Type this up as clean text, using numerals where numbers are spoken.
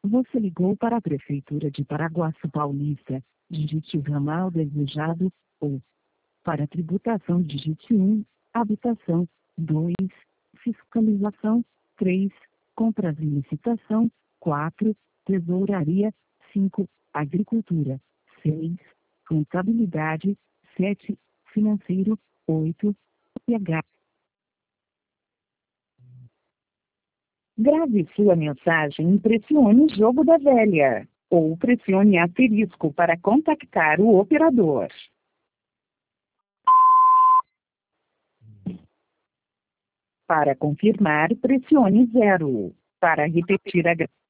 Você ligou para a Prefeitura de Paraguaçu Paulista. Digite o ramal desejado, ou para tributação digite 1, habitação, 2, fiscalização, 3, compras e licitação, 4, tesouraria, 5, agricultura, 6, contabilidade, 7, financeiro, 8, PH. Grave sua mensagem e pressione o jogo da velha, ou pressione asterisco para contactar o operador. Para confirmar, pressione 0. Para repetir a